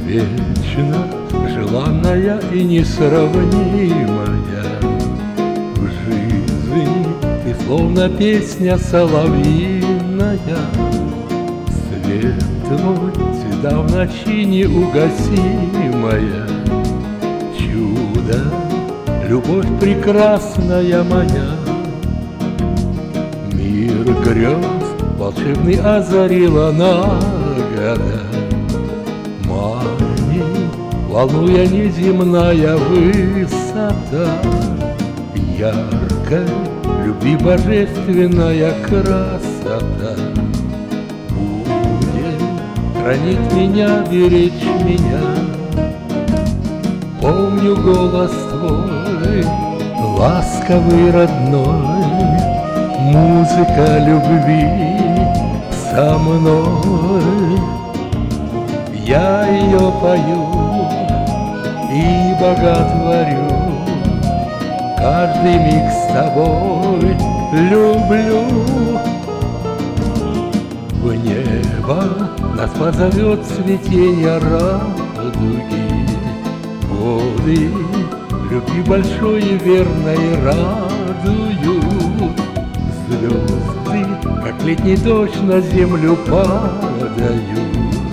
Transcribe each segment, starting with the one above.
Вечно желанная и несравнимая, в жизни ты словно песня соловьиная. Свет твой всегда в ночи неугасимая, чудо, любовь прекрасная моя. Мир грез волшебный озарила на года, волнуя неземная высота. Яркой любви божественная красота будет хранить меня, беречь меня. Помню голос твой, ласковый, родной, музыка любви со мной. Я ее пою и боготворю, каждый миг с тобой люблю. В небо нас позовет цветение радуги, годы любви большой и верной радуют. Звезды, как летний дождь, на землю падают,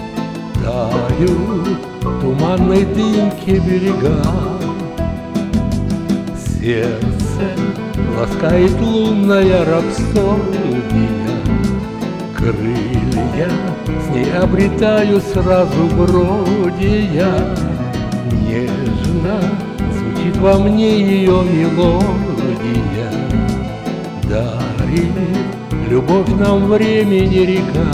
тают туманной дымки берега. Сердце ласкает лунная рапсодия, крылья с ней обретаю сразу бродя. Нежно звучит во мне ее мелодия, дарит любовь нам времени река.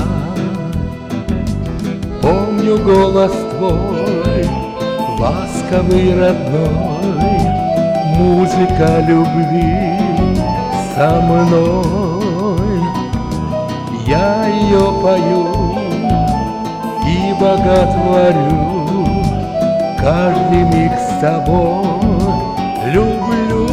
Помню голос твой, ласковый, родной, музыка любви со мной. Я ее пою и боготворю, каждый миг с тобой люблю.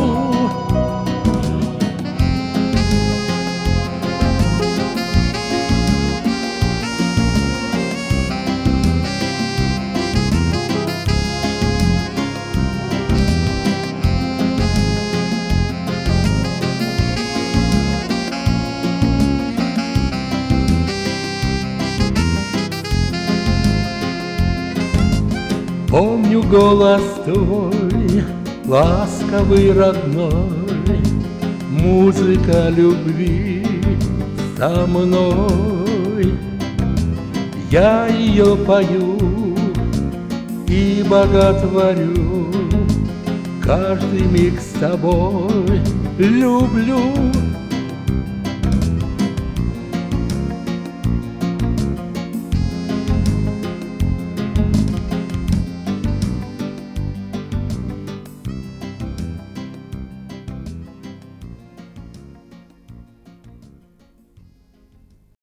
Помню голос твой, ласковый, родной, музыка любви со мной. Я ее пою и боготворю, каждый миг с тобой люблю.